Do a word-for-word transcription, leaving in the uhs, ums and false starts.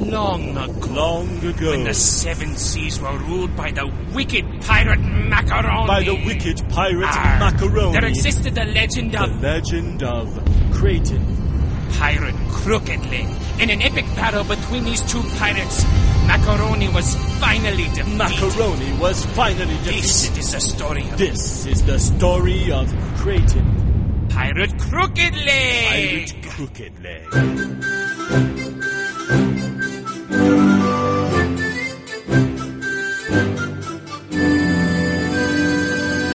long ago. Long ago. When the seven seas were ruled by the wicked pirate Macaroni. By the wicked pirate Arr, Macaroni. There existed the legend The of... legend of Kraton. Pirate Crooked Leg. In an epic battle between these two pirates, Macaroni was finally defeated. Macaroni was finally defeated. This is the story of... This is the story of Kraton. Pirate Crooked Leg. Pirate Crooked Leg.